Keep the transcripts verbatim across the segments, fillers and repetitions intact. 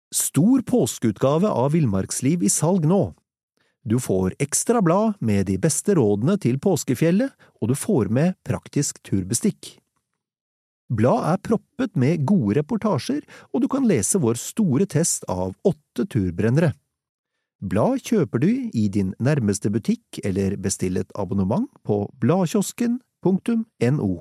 Stor påskeutgave av Villmarksliv i salg nå. Du får ekstra blad med de beste rådene til påskefjellet, og du får med praktisk turbestikk. Blad er proppet med gode reportasjer, og du kan lese vår store test av åtte turbrennere. Blad kjøper du i din nærmeste butikk eller bestill et abonnement på bladkiosken punktum no.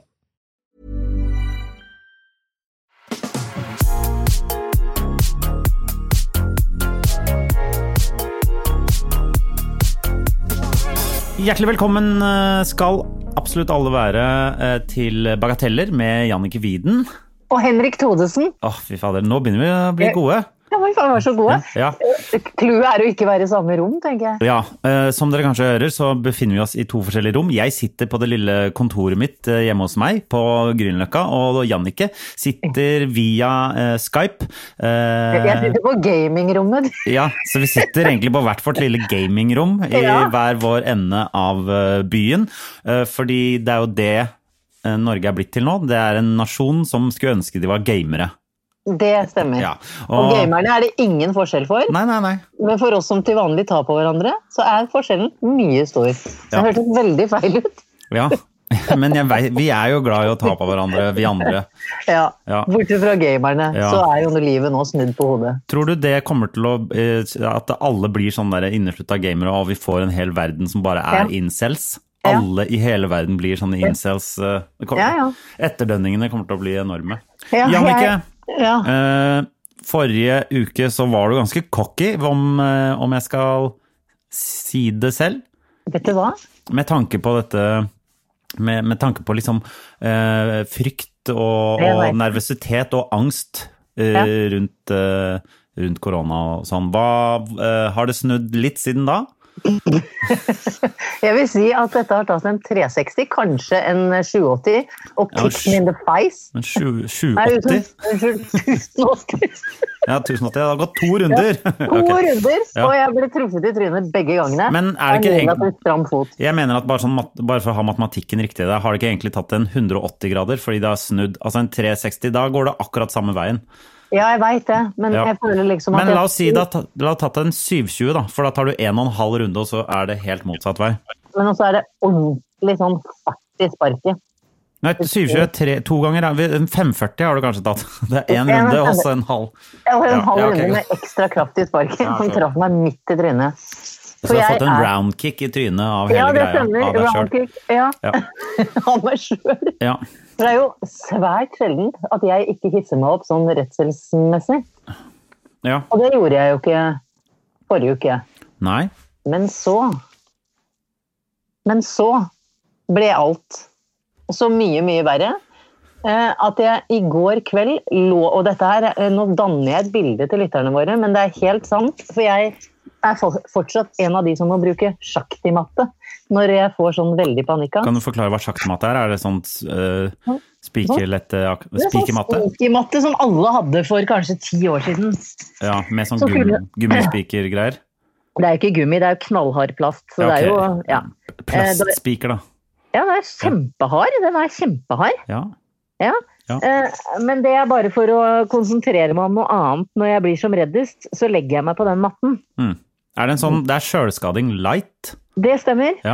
Hjertelig velkommen skal absolutt alle være til Bagateller med Jannicke Wieden. Og Henrik Thodesen. Åh, fy fader, nå begynner vi å bli gode. Ja, men faen var så gode. Ja. Clouet er å ikke være i samme rom, tenker jeg. Ja, eh, som dere kanskje hører, så befinner vi oss i to forskjellige rom. Jeg sitter på det lille kontoret mitt eh, hjemme hos meg på Grünerløkka, og Jannicke sitter via eh, Skype. Eh, jeg sitter på gamingrommet. Ja, så vi sitter egentlig på hvert vårt lille gamingrom i ja. hver vår ende av uh, byen, uh, fordi det er jo det uh, Norge er blitt til nå. Det er en nasjon som skulle ønske de var gamere. Det stemmer. Ja, og... og gamerne er det ingen forskjell for. Nei, nei, nei. Men for oss som til vanlig tar på hverandre, så er forskjellen mye stor. Så ja. Det hørtes veldig feil ut. Ja, men jeg vet, vi er jo glad i å ta på hverandre, vi andre. Ja, ja. Bortsett fra gamerne, ja. Så er jo livet nå snudd på hodet. Tror du det kommer til å, at alle blir sånn der inneslutta gamere, og vi får en hel verden som bare er ja. incels? Alle ja. i hele verden blir sånne incels. Kommer, ja, ja. Etterdønningene kommer til å bli enorme. Ja, Jannicke, ja. eh, forrige uke så var du ganske cocky, om, om jeg skal si det selv. Vet du hva? Med tanke på dette, med, med tanke på liksom eh, frykt og, og nervøsitet og angst eh, ja. rundt, eh, rundt korona og sånn. Hva, eh, har det snudd litt siden da? Jeg vil si at dette har tatt en tre seksti, kanskje en sju åtti, og kick ja, me in the face. Men sju åtti? tusen åtti. Ja, tusen åtti, det har gått to runder. Ja, to okay. runder, ja. Og jeg ble truffet i trynet begge gangene. Men er det ikke egentlig... Jeg mener at bare, sånn, bare for å ha matematikken riktig, det har det ikke egentlig tatt en hundre og åtti grader, fordi det har snudd, altså en tre seksti, da går det akkurat samme veien. Ja, jeg vet det, men ja. jeg føler liksom at... Men la oss si da, la oss tatt en syv tjue da, for da tar du en og en halv runde, og så er det helt motsatt vei. Men også er det ordentlig sånn fart i sparket. Nei, syv tjue, tre, to ganger, en fem førti har du kanskje tatt. Det er en runde, og så en halv. Ja, en halv ja, okay. runde med ekstra kraft i sparket, ja, okay. som traff meg midt i trynet. Så du har fått en er... roundkick i trynet av hele ja, greia. Ja, det stemmer, roundkick, ja. ja. Av meg selv. Ja. Det er jo svært sjeldent at jeg ikke hisser meg opp sånn redselsmessig. Ja. Og det gjorde jeg jo ikke forrige uke. Nei. Men så, men så ble alt så mye, mye verre, at jeg i går kveld lå, og dette her, nå danner jeg et bilde til lytterne våre, men det er helt sant, for jeg er fortsatt en av de som må bruke sjaktimatte når jeg får sånn veldig panikk. Kan du forklare hva sjaktimatte er? Er det sånt uh, spikerlette, spikermatte? Det er sånn spikermatte som alle hadde for kanskje ti år siden. Ja, med sånn gum, gummispikergreier? Det er jo ikke gummi, det er jo knallhard plast. Så ja, okay. det er jo, ja. Plastspiker da? Ja, det er kjempehard. Den er kjempehard. Ja. Ja. Ja. Men det er bare for å konsentrere meg om noe annet. Når jeg blir som reddest, så legger jeg meg på den matten. Mm. Er det en sånn, det er selvskading light? Det stemmer. Ja.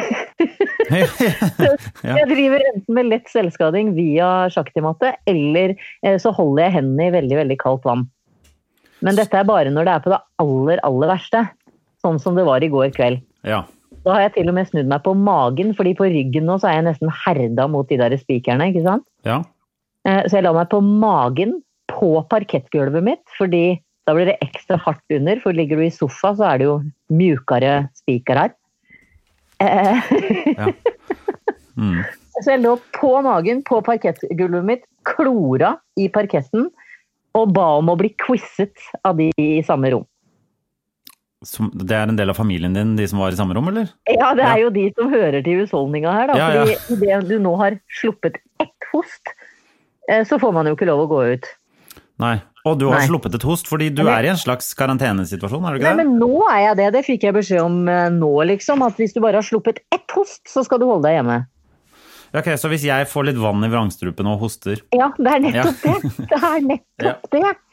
ja. Jeg driver enten med lett selvskading via sjaktimatte, eller så holder jeg hendene i veldig, veldig kaldt vann. Men dette er bare når det er på det aller, aller verste. Sånn som det var i går kveld. Ja. Da har jeg til og med snudd meg på magen, fordi på ryggen nå så er jeg nesten herda mot de der spikerne, ikke sant? Ja. Så jeg la meg på magen på parkettgulvet mitt, fordi da blir det ekstra hardt under, for ligger du i sofa så er det jo mjukere spiker her. Ja. Mm. Så jeg lå på magen på parkettgulvet mitt, klora i parketten, og ba om å bli quizzet av de i samme rom. Som, det er en del av familien din, de som var i samme rom, eller? Ja, det er ja. jo de som hører til husholdninga her, da. Ja, ja. Fordi det du nå har sluppet ett host, så får man jo ikke lov å gå ut. Nei, og du har Nei. sluppet et host, fordi du er i en slags karantenesituasjon, er du ikke det? Nei, men nå er jeg det. Det fikk jeg beskjed om nå, liksom. At hvis du bare har sluppet ett host, så skal du holde deg hjemme. Ok, så hvis jeg får litt vann i vrangstrupen og hoster... Ja, det er nettopp ja. det. Det er nettopp ja. det.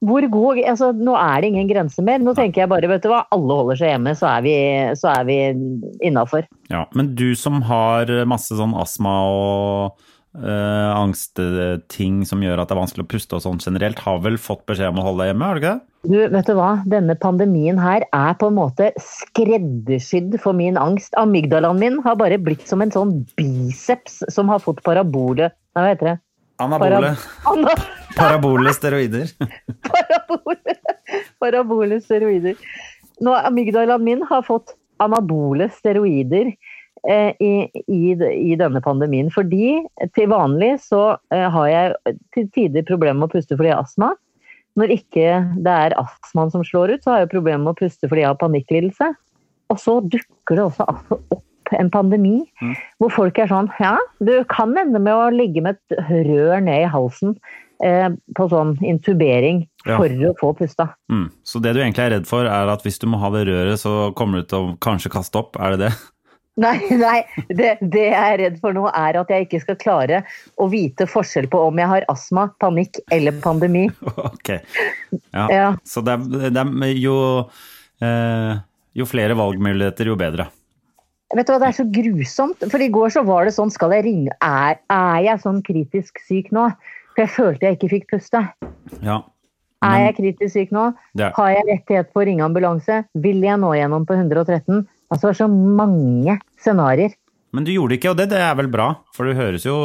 hvor god, altså nå er det ingen grense mer. Nå tenker jeg bare, vet du hva, alle holder seg hjemme, så er vi, så er vi innenfor. Ja, men du som har masse sånn astma og uh, angstting som gjør at det er vanskelig å puste og sånn generelt, har vel fått beskjed om å holde deg hjemme, har du ikke det? Du, vet du hva? Denne pandemien her er på en måte skreddersydd for min angst. Amygdalaen min har bare blitt som en sånn biceps som har fått parabole. Nei, hva heter det? Anabole. Para... Parabole steroider. Parabole. Parabole steroider. Nå, amygdalaen min har fått anabole steroider eh, i, i, i denne pandemien. Fordi til vanlig så eh, har jeg til tider problemer med å puste fordi jeg har astma. Når ikke det er astmaen som slår ut, så har jeg problemer med å puste fordi jeg har panikklidelse. Og så dukker det også altså opp en pandemi, mm. hvor folk er sånn, ja, du kan ende med å ligge med et rør ned i halsen eh, på sånn intubering for ja. Å få pusta. Mm. Så det du egentlig er redd for er at hvis du må ha det røret, så kommer du til å kanskje kaste opp, er det det? Nei, nei. Det, det jeg er redd for nå er at jeg ikke skal klare å vite forskjell på om jeg har astma, panikk eller pandemi. Ok. Ja. Ja. Så det er, det er jo, eh, jo flere valgmuligheter, jo bedre. Vet du hva, det er så grusomt. For i går så var det sånn, skal jeg ringe? Er, er jeg sånn kritisk syk nå? For jeg følte jeg ikke fikk puste. Ja. Men, er jeg kritisk syk nå? Det. Har jeg rettighet på å ringe ambulanse? Vil jeg nå gjennom på hundre og tretten? Altså, det er så mange scenarier. Men du gjorde det ikke, og det, det er vel bra, for du høres jo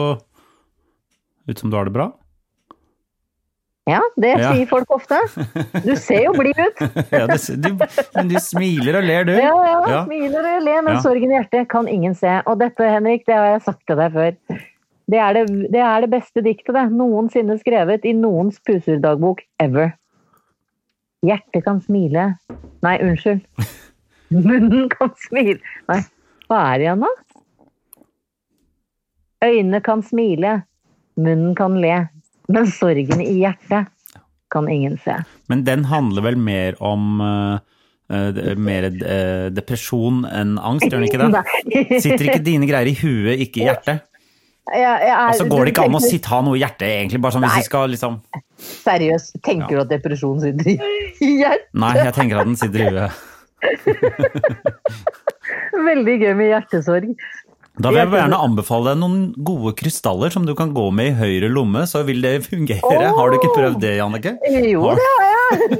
ut som du har det bra. Ja, det ja. Sier folk ofte. Du ser jo blid ut. Ja, det, du, men du smiler og ler, du. Ja, ja, ja. Smiler og ler, men ja. Sorgen i hjertet kan ingen se. Og dette, Henrik, det har jeg sagt til deg før. Det er det, det, er det beste diktet, det. Noensinne skrevet i noens pusurdagbok ever. Hjertet kan smile. Nei, unnskyld. Munnen kan smile. Nei, hva er det igjen da? Øynene kan smile, munnen kan le, men sorgen i hjertet kan ingen se. Men den handler vel mer om uh, uh, mer uh, depresjon enn angst, gjør den ikke det? Sitter ikke dine greier i huet, ikke i hjertet? Ja, jeg er, altså går det ikke an å sitte, ha noe i hjertet, egentlig, bare sånn hvis vi skal liksom... Seriøst, tenker ja. Du at depresjon sitter i hjertet? Nei, jeg tenker at den sitter i huet. Veldig gøy med hjertesorg. Da vil jeg gjerne anbefale deg noen gode krystaller som du kan gå med i høyre lomme, så vil det fungere. Oh! Har du ikke prøvd det, Jannicke? Jo, har... det har jeg.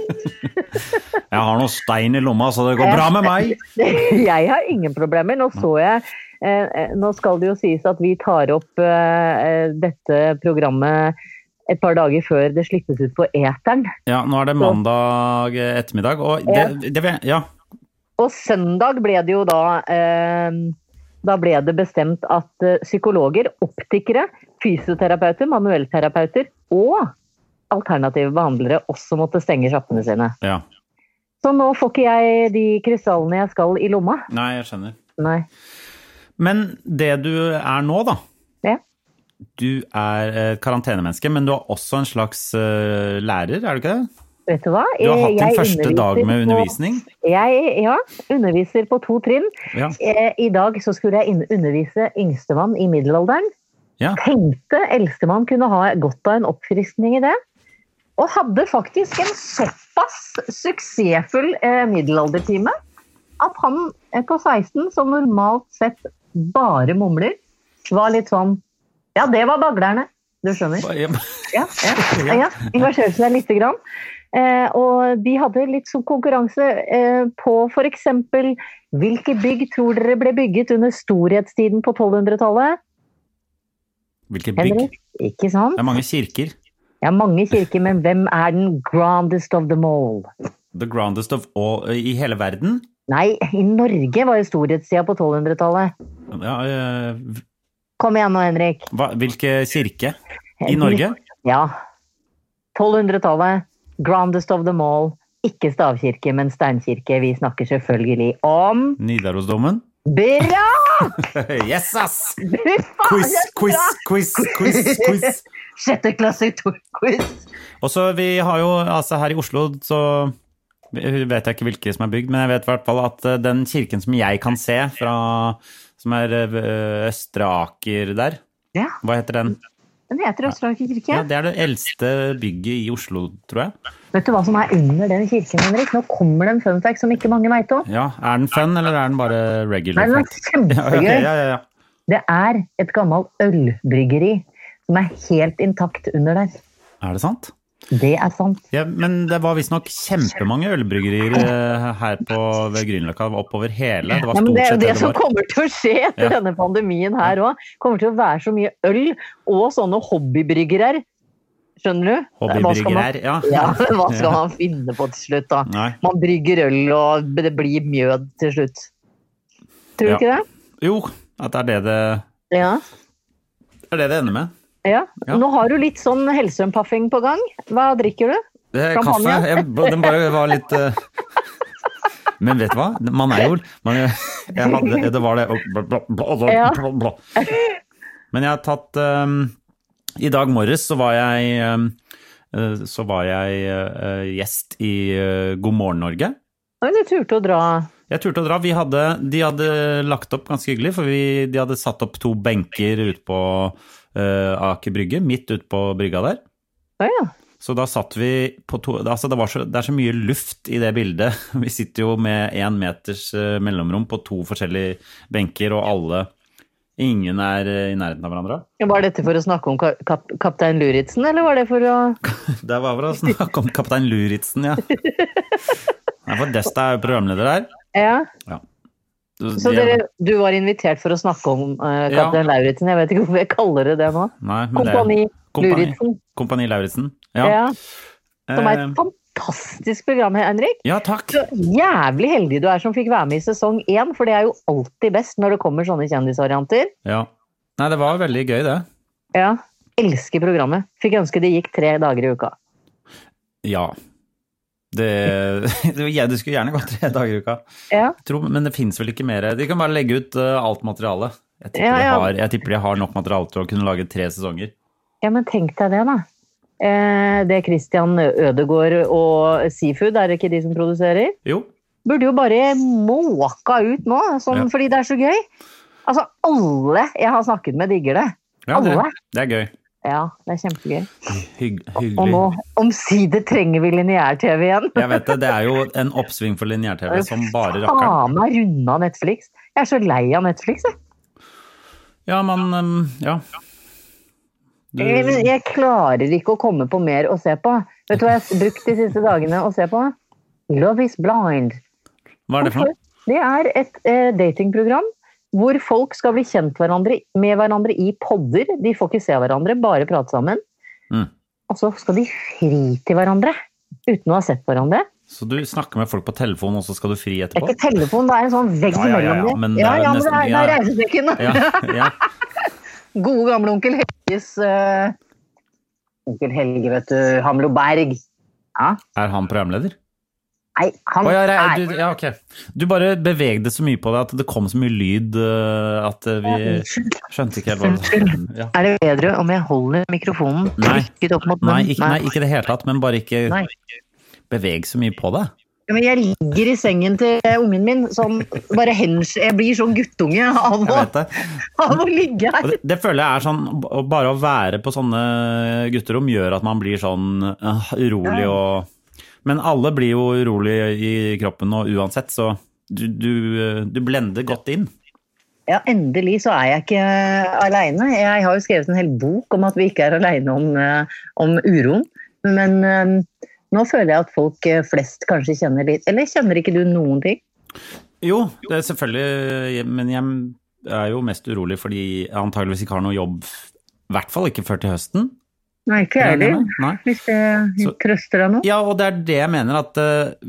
Jeg har noe stein i lomma, så det går bra med meg. Jeg har ingen problemer. Nå så jeg, eh, nå skal det jo sies at vi tar opp eh, dette programmet et par dager før det slippes ut på eteren. Ja, nå er det mandag ettermiddag, og det, det, det ja. Og søndag ble det jo da, eh, da ble det bestemt at psykologer, optikere, fysioterapeuter, manuellterapeuter og alternative behandlere også måtte stenge sjappene sine. Ja. Så nå får ikke jeg de krystallene jeg skal i lomma. Nei, jeg skjønner. Nei. Men det du er nå da, ja. Du er et karantenemenneske, men du er også en slags uh, lærer, er du ikke det? Vet du hva? Du har hatt din jeg første dag med undervisning? På, jeg, ja, underviser på to trinn. Ja. I dag så skulle jeg undervise yngstemann i middelalderen. Ja. Tenkte eldstemann kunne ha godt av en oppfriskning i det. Og hadde faktisk en såpass suksessfull eh, middelaldertime at han eh, på seksten, som normalt sett bare mumler, var litt sånn, ja, det var baglerne, du skjønner. Ja, ja, ja, ja. Engasjerte seg litt grann. Eh, og de hadde litt sånn konkurranse eh, på for eksempel hvilke bygg tror dere ble bygget under storhetstiden på tolvhundretallet? Hvilke bygg? Henrik? Ikke sant? Det er mange kirker. Ja, mange kirker, men hvem er den grandest of them all? The grandest of all i hele verden? Nei, i Norge var jo storhetstida på tolvhundretallet. Ja, øh... Kom igjen nå, Henrik. Hva, hvilke kirke? I Norge? Ja. tolvhundretallet. Grandest of them all. Ikke stavkirke, men steinkirke. Vi snakker selvfølgelig om... Nidarosdomen? Bra! Yes, ass! Quiz, quiz, quiz, quiz, quiz. Sjette klasse quiz. Og så vi har jo, altså her i Oslo, så vet jeg ikke hvilke som er bygd, men jeg vet i hvert fall at den kirken som jeg kan se fra, som er Østre Aker der, ja. Hva heter den? Den heter Østre Aker kirke. Ja, det er det eldste bygget i Oslo, tror jeg. Vet du hva som er under den kirken, Henrik? Nå kommer det en fun fact som ikke mange vet om. Ja, er den fun, eller er den bare regular? Nei, den er kjempegøy. Ja, ja, ja. Det er et gammelt ølbryggeri som er helt intakt under der. Er det sant? Det er sant. Ja, men det var visst nok kjempemange ølbryggerier her på ved Grünerløkka, oppover hele. Det var ja, men stort det er jo sett det, det som var. kommer til å skje etter ja. denne pandemien her også. Kommer til å være så mye øl og sånne hobbybryggere. Skjønner du? Hobbybryggere, ja. Ja, hva skal man finne på til slutt da? Nei. Man brygger øl og det blir mjød til slutt. Tror du ja. ikke det? Jo, at det er det det, ja. er det det ender med. Ja. Ja. Nå har du litt sånn Hellstrøm-paffing på gang. Hva drikker du? Det er kaffe. Jeg, den bare var litt... Uh... Men vet du hva? Man er jo... Man, jeg hadde, det var det... Ja. Men jeg har tatt... Um, I dag morges så var jeg, um, så var jeg uh, gjest i uh, God morgen Norge. Oi, du turte å dra... Jeg turte å dra. Vi hadde, de hadde lagt opp ganske hyggelig, for vi, de hadde satt opp to benker ut på uh, Aker Brygge, midt ut på brygga der. Ja, ja. Så da satt vi på to... Altså det, var så, det er så mye luft i det bildet. Vi sitter jo med en meters uh, mellomrom på to forskjellige benker, og alle... Ingen er i nærheten av hverandre. Var dette for å snakke om kap kaptein Luritzen, eller var det for å... Det var for å snakke om kaptein Luritzen, ja. Nei, for Desta er jo programleder der. Ja. Ja. Så, Så dere, du var invitert for å snakke om uh, kaptein ja. Luritzen. Jeg vet ikke hvorfor jeg kaller det det nå. Nei, men Kompani det... Kompani Luritzen. Kompani Luritzen, ja. ja. Som er et fantastisk program, Henrik. Ja, takk. Så jævlig heldig du er som fikk være med i sesong én, for det er jo alltid best når det kommer sånne kjendisvarianter. Ja. Nei, det var veldig gøy, det. Ja. Elsker programmet. Fikk ønske det gikk tre dager i uka. Ja. Det, ja, det skulle gjerne gått tre dager i uka. Ja. Tror, men det finnes vel ikke mer. De kan bare legge ut uh, alt materiale. Jeg tipper, ja, ja. De har, jeg tipper de har nok materiale til å kunne lage tre sesonger. Ja, men tenk deg det da. Eh, det er Christian Ødegård og Seafood, er det ikke de som produserer? Jo. Burde jo bare måka ut nå, sånn, ja. Fordi det er så gøy. Altså, alle jeg har snakket med digger det. Ja, det, alle. Det er gøy. Ja, det er kjempegøy. Hygg, hyggelig. Og nå, omsider trenger vi lineær-tv igjen. Jeg vet det, det er jo en oppsving for lineær-tv som bare rakker. Faen meg rundet Netflix. Jeg er så lei av Netflix, jeg. Ja, man, um, ja. Du... Jeg, jeg klarer ikke å komme på mer å se på. Vet du hva jeg har brukt de siste dagene å se på? Love is Blind. Hva er det for noe? Det er et eh, datingprogram hvor folk skal bli kjent hverandre, med hverandre i podder. De får ikke se hverandre, bare prate sammen. Mm. Og så skal de fri til hverandre, uten å ha sett hverandre. Så du snakker med folk på telefon, og så skal du fri etterpå? Det er ikke telefon, det er en sånn vegg ja, ja, ja, mellom men dem. Ja, ja, men nesten, det er, det er reisesekken. Ja, ja. Gode gamle onkel Helges uh, onkel Helge, vet du, Hamlo Berg. Ja. Er han programleder? Nei, han oh, ja, er... Du, ja, ok. Du bare bevegde så mye på det, at det kom så mye lyd, uh, at vi skjønte ikke helt hva det ja. Er det bedre om jeg holder mikrofonen trykket opp mot munnen? Nei, ikke, nei, ikke det hele tatt, men bare ikke nei. Beveg så mye på det. Ja, men jeg ligger i sengen til ungen min, som bare hens, jeg blir sånn guttunge av å, av å ligge her. Det, det føler jeg er sånn, bare å være på sånne gutterom gjør at man blir sånn uh, urolig ja. og... Men alle blir jo urolig i kroppen og uansett, så du, du, du blender godt inn. Ja, endelig så er jeg ikke alene. Jeg har jo skrevet en hel bok om at vi ikke er alene om, om uroen, men... Um, Nå føler jeg at folk flest kanskje kjenner litt, eller kjenner ikke du noen ting? Jo, det er selvfølgelig, men jeg er jo mest urolig fordi jeg antageligvis ikke har noe jobb, i hvert fall ikke før til høsten. Nei, ikke er det, hvis det trøster deg nå. Ja, og det er det jeg mener, at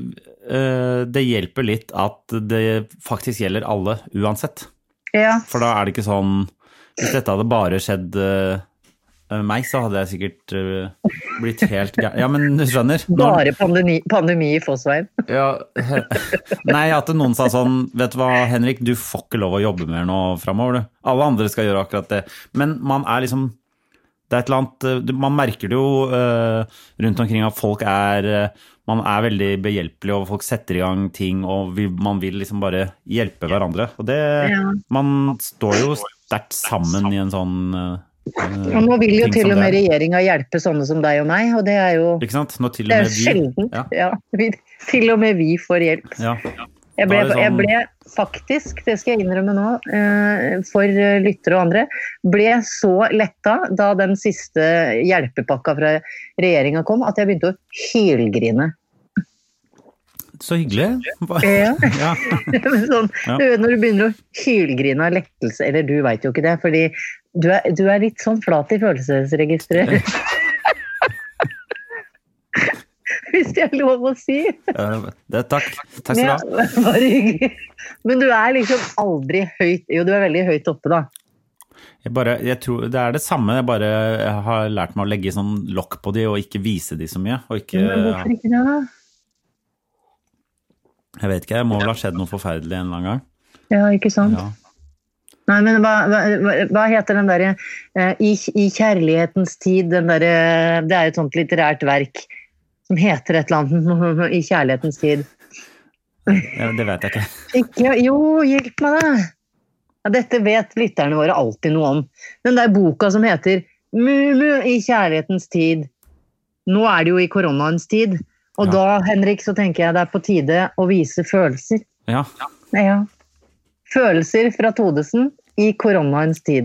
uh, det hjelper litt at det faktisk gjelder alle uansett. Ja. For da er det ikke sånn, hvis dette hadde bare skjedd... Uh, meg, så hadde jeg sikkert uh, blitt helt gæren. Ja, men du skjønner. Når... Bare pandemi, pandemi i Fossveien. Ja, nei, at noen sa sånn, vet du hva, Henrik, du får ikke lov å jobbe mer nå fremover, du. Alle andre skal gjøre akkurat det. Men man er liksom, det er et eller annet, man merker det jo uh, rundt omkring at folk er, uh, man er veldig behjelpelig, og folk setter i gang ting, og vi, man vil liksom bare hjelpe hverandre. Og det, ja. Man står jo sterkt sammen i en sånn... Uh, Og nå vil jo til og med regjeringen hjelpe sånne som deg og meg, og det er jo Ikke sant? Nå til og det er med vi. sjeldent. Ja. Ja, vi, til og med vi får hjelp. Ja. Jeg ble, Da er det sånn- jeg ble faktisk, det skal jeg innrømme nå, eh, for lyttere og andre, ble så letta da den siste hjelpepakka fra regjeringen kom, at jeg begynte å hylgrine. Så hyggelig. Ja. Ja. Men sånn, Ja. du vet, når du begynner å hylgrine av lettelse, eller du vet jo ikke det, fordi du er, du er litt sånn flat i følelsesregistret. Hvis det er lov å si. Det, takk. Takk skal du ha. Ja, bare hyggelig. Men du er liksom aldri høyt, jo du er veldig høyt oppe da. Jeg bare, jeg tror, det er det samme, jeg bare jeg har lært meg å legge sånn lokk på de og ikke vise de så mye. Og ikke, Men hvorfor ikke det da? Jeg vet ikke, jeg må vel ha skjedd noe forferdelig en eller annen gang. Ja, ikke sant? Ja. Nei, men hva, hva, hva heter den der eh, i, i kjærlighetens tid, den der, det er et sånt litterært verk som heter et eller annet i kjærlighetens tid. Ja, det vet jeg ikke. Ikke, jo, hjelp meg da. Ja, dette vet lytterne våre alltid noe om. Den der boka som heter Mumu i kjærlighetens tid. Nå er det jo i koronaens tid. Og Ja. da, Henrik, så tenker jeg det er på tide å vise følelser. Ja, Ja. Følelser fra Todesen i koronaens tid.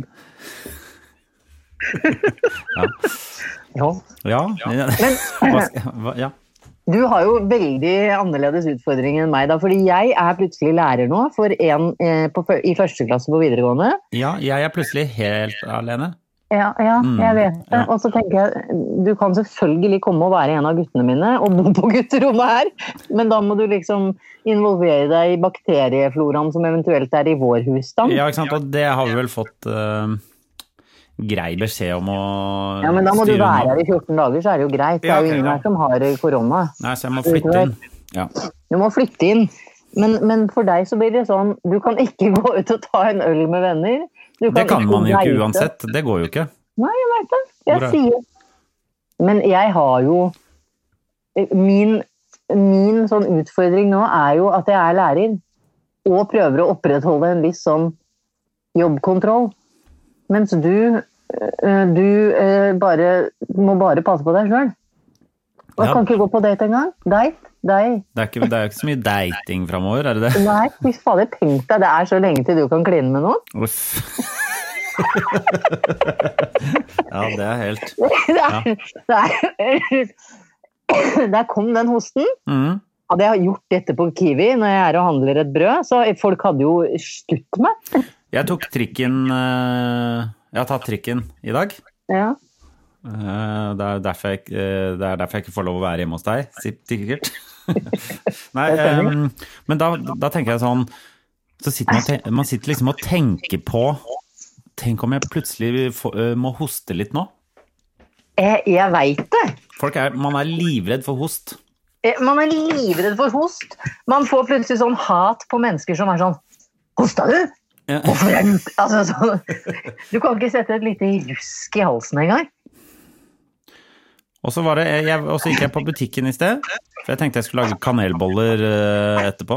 ja. Ja. Ja, ja. Men Hva skal, hva, ja. du har jo veldig annerledes utfordring enn meg da, fordi jeg er plutselig lærer nå for en, eh, på, fø- i første klasse på videregående. ja, jeg er plutselig helt alene. Ja, ja, Mm, jeg vet det. ja. Og så tenker jeg, du kan selvfølgelig komme og være en av guttene mine og bo på gutterommet her, men da må du liksom involvere deg i bakteriefloraen som eventuelt er i vår husstand. Ja, ikke sant, og det har vi vel fått uh, grei beskjed om å Ja, men da må du styre være unna. her i fjorten dager, så er det jo greit. Det Ja, er jo ok, ingen ja. her som har korona. Nei, så jeg må flytte inn. Ja. Du må flytte inn. Men, men for deg så blir det sånn, du kan ikke gå ut og ta en øl med venner. Du Det kan man jo ikke reise. uansett, det går jo ikke. Nei, jeg vet det. Jeg Hvor er- sier. Men jeg har jo min, min sånn utfordring nå er jo at jeg er lærer og prøver å opprettholde en viss sånn jobbkontroll. Mens du, øh, du øh, bare må bare passe på deg selv. Og Ja. kan ikke gå på date engang. Date, date. Det er ikke, det er ikke så mye dating fremover, er det det? Nei, hvis fader, tenk deg, det er så lenge til du kan kline med noen. Uff. Ja, det er helt... Det er, det er, der kom den hosten. Mhm. Hadde jeg gjort dette på Kiwi når jeg er og handler et brød, så folk hadde jo skutt meg. Jeg tok trikken, eh, jeg har tatt trikken i dag. Ja. Eh, Det er derfor jeg, eh, det er derfor jeg ikke får lov å være hjemme hos deg, sikkert. Nei, eh, men da, da tenker jeg sånn, så sitter man, te- man sitter liksom og tenker på, tenk om jeg plutselig får, eh, må hoste litt nå. Jeg, jeg vet det. Folk er, man er livredd for host. Eh, Man er livredd for host. Man får plutselig sånn hat på mennesker som er sånn, hosta du? Ja. Hvorfor er du? Altså, sånn, du kan ikke sette et lite rusk i halsen engang. Og så var det, jeg, og så gikk jeg på butikken i sted, for jeg tenkte jeg skulle lage kanelboller eh, etterpå.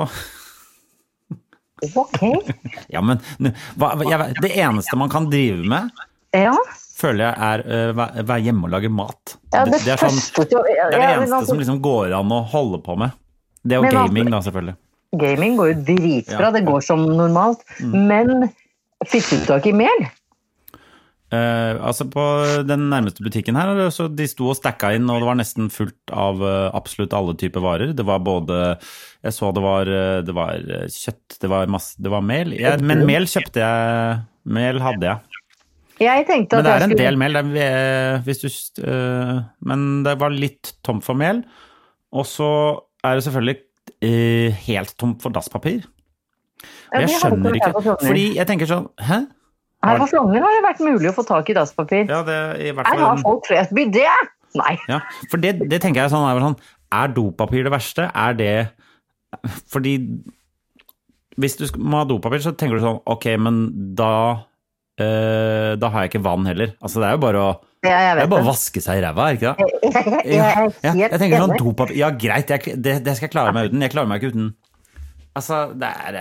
Ok. Ja, men nu- hva, jeg, det eneste man kan drive med, Ja. føler jeg er uh, være være hjemme og lage mat. Ja, det, det, er sånn, første, ja, det er det ja, men eneste altså, som liksom går an å holde på med. Det er jo Men altså- gaming da, selvfølgelig. Gaming går jo dritbra, Ja. det går som normalt. Men fikk du tak i mel? Eh, altså på den nærmeste butikken her, så de sto og stakka inn, og det var nesten fullt av eh, absolutt alle typer varer. Det var både, jeg så det var, eh, det var eh, kjøtt, det var, masse, det var mel. Jeg, men mel kjøpte jeg, mel hadde jeg. Jeg tenkte Men at det er jeg en skulle... del mel, det er, eh, hvis du, eh, men det var litt tomt for mel. Og så er det selvfølgelig eh, helt tomt for dasspapir. Og Ja, jeg det hadde skjønner ikke ikke, jeg på Frogner. fordi jeg tenker sånn, hæ? Her på Frogner har det vært mulig å få tak i dasspapir. Ja, det i hvert Her har fall... folk flest bidé! Nei. Ja, for det, det tenker jeg sånn, er, vel sånn, er dopapir det verste? Er det, fordi hvis du sk- må ha dopapir, så tenker du sånn, ok, men da, eh, da har jeg ikke vann heller. Altså det er jo bare å, Ja, jeg det er vet bare å det. vaske seg i ræva, ikke det? Jeg, jeg, jeg Ja, er ja, helt jeg tenker sånn, enig. dopapir, ja greit, jeg, det, det skal jeg klare meg uten, jeg klarer meg ikke uten. Altså, det er, eh,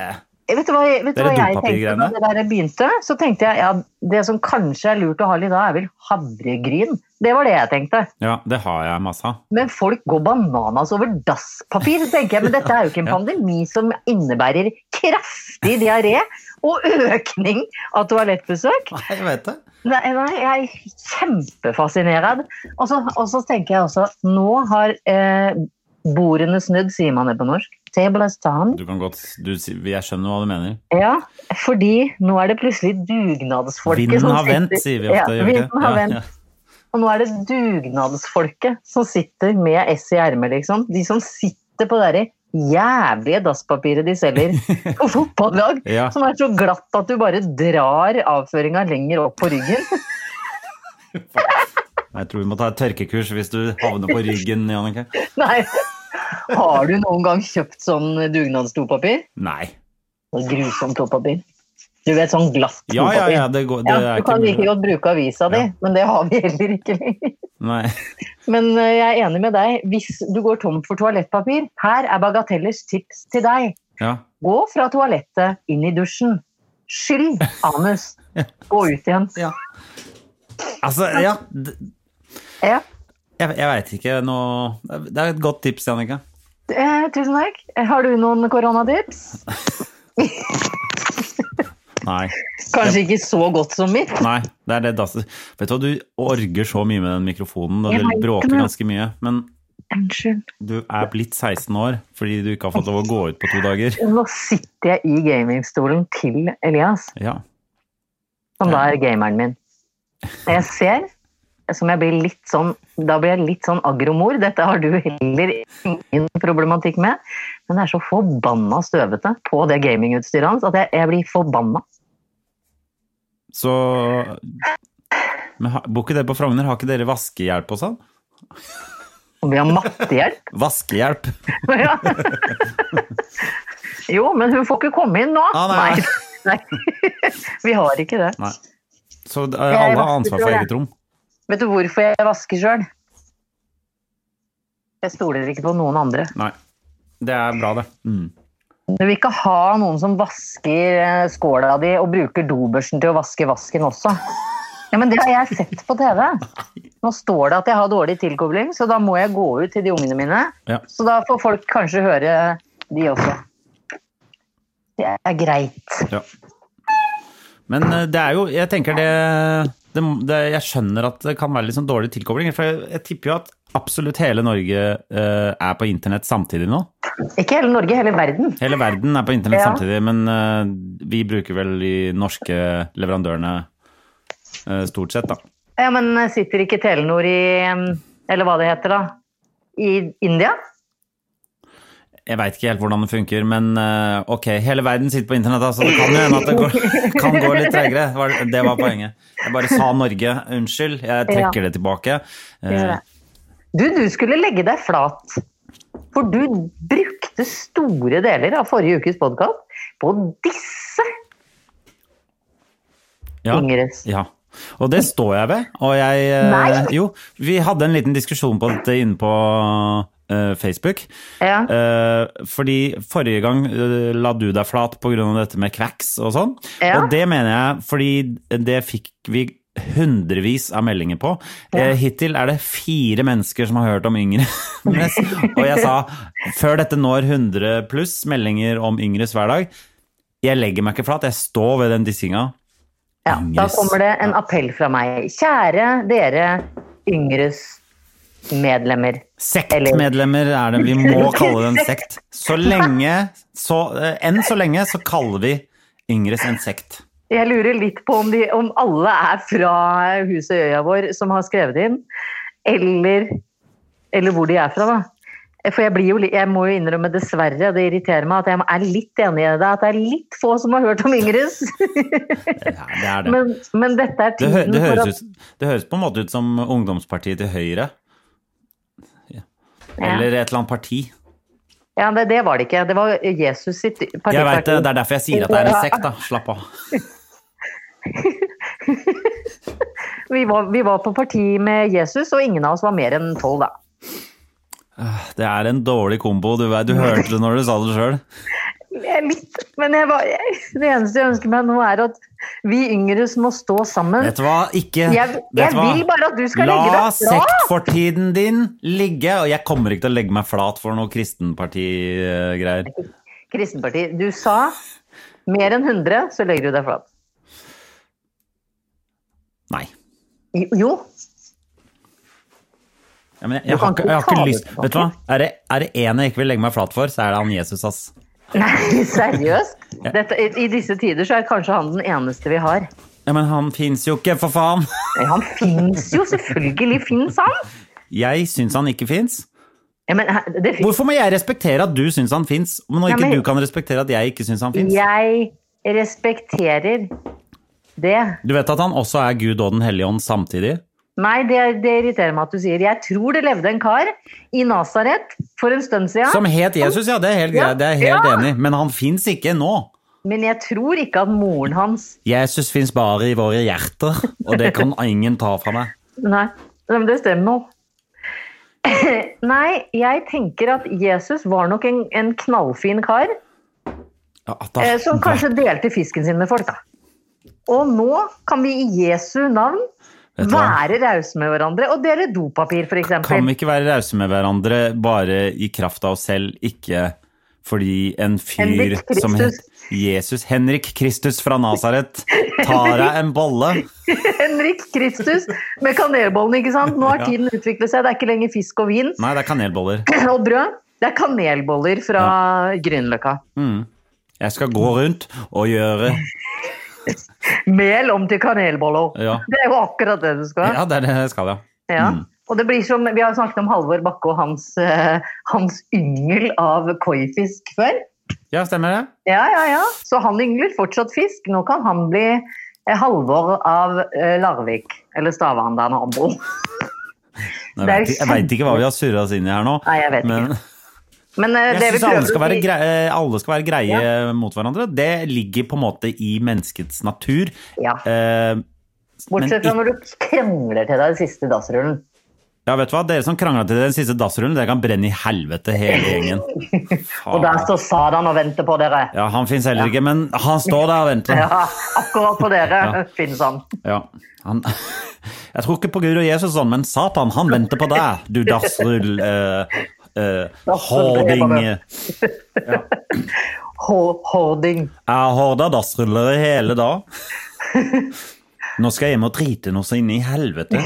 Vet du hva, vet du hva jeg tenkte da det der begynte? Så tenkte jeg, ja, det som kanskje er lurt å ha litt da, er vel havregryn. Det var det jeg tenkte. Ja, det har jeg masse av. Men folk går bananas over dasspapir, tenker jeg. Men dette er jo ikke en pandemi som innebærer kraftig diaré og økning av toalettbesøk. Nei, jeg vet det. Nei, nei, jeg er kjempefascineret. Og så, og så tenker jeg også, nå har eh, bordene snudd, sier man det på norsk. Table has turned. Du kan godt, du, jeg skjønner hva du mener. Ja, fordi nå er det plutselig dugnadsfolket Vinden har vent, sier vi ofte. Ja, vinden har vent. Ja, ja. Og nå er det dugnadsfolket som sitter med S i ermet, liksom. De som sitter på det jævlige dasspapiret de selger på fotballag, ja. Som er så glatt at du bare drar avføringa lenger opp på ryggen. Jeg tror vi må ta et tørkekurs hvis du havner på ryggen, Jannicke. Nei. Har du noen gang kjøpt sånn dugnadstopapir? Nei. Grusomt topapir. Du vet, sånn glatt topapir. Ja, ja, ja, det går, det ja, du kan like godt bruke avisa di, ja. Men det har vi heller ikke lenger. Nei. Men jeg er enig med deg. Hvis du går tom for toalettpapir, her er bagatellers tips til deg. Ja. Gå fra toalettet inn i dusjen. Skyll anus. Gå ut igjen. Ja. Altså, ja. Ja. Jeg, jeg vet ikke noe. Det er et godt tips, Jannicke. Eh, tusen takk. Har du noen koronatips? Nei. Kanskje ikke så godt som mitt? Nei, det er det. Vet du hva, du orger så mye med den mikrofonen, og du bråker ganske mye, men du er blitt seksten år fordi du ikke har fått lov å gå ut på to dager. Nå sitter jeg i gamingstolen til Elias, ja. Som da er gameren min. Jeg ser som jeg blir litt sånn, da blir jeg litt sånn agromor. Dette har du heller ingen problematikk med, men det er så forbanna støvete på det gamingutstyret hans, at jeg, jeg blir forbanna. Så, men bor ikke det på Frogner? Har ikke dere vaskehjelp og sånn? Vi har mattehjelp. Vaskehjelp. Ja. Jo, men hun får ikke komme inn nå. Ah, nei, nei. Nei. Vi har ikke det. Nei. Så alle har ansvar for eget rom. Vet du hvorfor jeg vasker selv? Jeg stoler ikke på noen andre. Nei, det er bra det. Mm. Du vil ikke ha noen som vasker skåla di og bruker dobørsten til å vaske vasken også. Ja, men det har jeg sett på T V. Nå står det at jeg har dårlig tilkobling, så da må jeg gå ut til de ungene mine. Ja. Så da får folk kanskje høre de også. Det er greit. Ja. Men det er jo, jeg tenker det... Det, det, jeg skjønner at det kan være litt sånn dårlig tilkobling, for jeg, jeg tipper jo at absolutt hele Norge uh, er på internett samtidig nå. Ikke hele Norge, hele verden. Hele verden er på internett ja. Samtidig, men uh, vi bruker vel de norske leverandørene uh, stort sett da. Ja, men sitter ikke Telenor i, eller hva det heter da, i India? Jeg vet ikke helt hvordan det funker, men uh, ok, hele verden sitter på internett, så det kan jo hende at det går, kan gå litt tregere. Det var poenget. Jeg bare sa Norge, unnskyld, jeg trekker ja. Det tilbake. Uh, du, du skulle legge deg flat, for du brukte store deler av forrige ukes podcast på disse ja, Ingres. Ja, og det står jeg ved, og jeg... Uh, jo, vi hadde en liten diskusjon på dette inne på... Uh, Facebook. Ja. Uh, fordi forrige gang uh, la du deg flat på grunn av dette med kveks og sånn. Ja. Og det mener jeg, fordi det fikk vi hundrevis av meldinger på. Ja. Uh, hittil er det fire mennesker som har hørt om Yngres. Og jeg sa, før dette når hundre pluss meldinger om Yngres hver dag, jeg legger meg ikke flat, jeg står ved den dissinga. Ja, Yngres. Da kommer det en appell fra meg. Kjære dere Yngres medlemmer. Sektmedlemmer er det, vi må kalle det en sekt. Så lenge, så, enn så lenge så kaller vi Yngres en sekt. Jeg lurer litt på om, de, om alle er fra huset Øya vår som har skrevet inn, eller, eller hvor de er fra da. For jeg, blir jo, jeg må jo innrømme dessverre, det irriterer meg at jeg er litt enig i det, at det er litt få som har hørt om Yngres. Ja, det er det. Men, men dette er tiden det, det, høres for at... ut, det høres på en måte ut som ungdomspartiet til Høyre. Eller et eller annet parti. Ja, det, det var det ikke. Det var Jesus sitt parti. Jeg vet det, det er derfor jeg sier at det er en sekt da. Slapp av. vi, var, vi var på parti med Jesus, og ingen av oss var mer enn tolv da. Det er en dårlig kombo, du vet. Du hørte det når du sa det selv. litt, men jeg bare, jeg, det eneste jeg ønsker meg nå er at vi yngre må stå sammen. Vet du hva? Ikke... Jeg, jeg vil bare at du skal La legge deg flat. La sektfortiden din ligge, og jeg kommer ikke til å legge meg flat for noe kristenparti-greier. Kristenparti, du sa mer enn hundre, så legger du deg flat. Nei. Jo. Ja, men jeg, jeg, har ikke, jeg har ikke lyst... Vet du hva? Er det, er det en jeg ikke vil legge meg flat for, så er det han Jesus, ass. Nei, seriøst? Dette, i, I disse tider så er kanskje han den eneste vi har. Ja, men han finnes jo ikke, for faen. Nei, han finnes jo, selvfølgelig finnes han. Jeg synes han ikke finnes. Ja, men, det finnes. Hvorfor må jeg respektere at du synes han finnes, men når ikke ja, men, du kan respektere at jeg ikke synes han finnes? Jeg respekterer det. Du vet at han også er Gud og den hellige ånd samtidig? Nei, det, det irriterer meg at du sier. Jeg tror det levde en kar i Nazaret for en stund siden. Som het Jesus, ja, det er helt, ja, det er helt ja. enig. Men han finnes ikke nå. Men jeg tror ikke at moren hans... Jesus finnes bare i våre hjerter, og det kan ingen ta fra meg. Nei, men det stemmer nå. Nei, jeg tenker at Jesus var nok en, en knallfin kar, ja, da, som kanskje delte fisken sin med folk, da. Og nå kan vi i Jesu navn være rause med hverandre og dele dopapir, for eksempel. Kan vi ikke være rause med hverandre bare i kraft av oss selv, ikke fordi en fyr som het Jesus, Henrik Kristus fra Nazaret, tar deg en bolle? Henrik Kristus med kanelbollen, ikke sant? Nå har tiden utviklet seg, det er ikke lenger fisk og vin. Nei, det er kanelboller. Og brød, det er kanelboller fra ja. Grünerløkka. Mm. Jeg skal gå rundt og gjøre... Mel om til kanelboller. Ja. Det er jo akkurat det du skal. Ja, det er det jeg skal, ja. Ja. Mm. Og det blir som, vi har snakket om Halvor Bakke og hans, uh, hans yngel av koifisk før. Ja, stemmer det? Ja, ja, ja. Så han yngler fortsatt fisk. Nå kan han bli uh, Halvor av uh, Larvik, eller Stavanda når han bor. Jeg vet, jeg vet ikke hva vi har surret oss inn i her nå. Nei, jeg vet men... ikke. Men, uh, jeg synes alle skal, være greie, alle skal være greie ja. mot hverandre. Det ligger på en måte i menneskets natur. Ja. Uh, Bortsett fra når du krangler til deg den siste dassrullen. Ja, vet du hva? Dere som krangler til den siste dassrullen, dere kan brenne i helvete hele gjengen. Og der står Satan og venter på dere. Ja, han finnes heller ikke, men han står der og venter. Ja, akkurat på dere ja. finnes han. Ja, han... Jeg tror ikke på Gud og Jesus sånn, men Satan, han venter på deg, du dassrull... Uh, Uh, Hording ja. Hording Jeg horda dassrullere hele dag. Nå skal jeg hjem og drite noe så inn i helvete.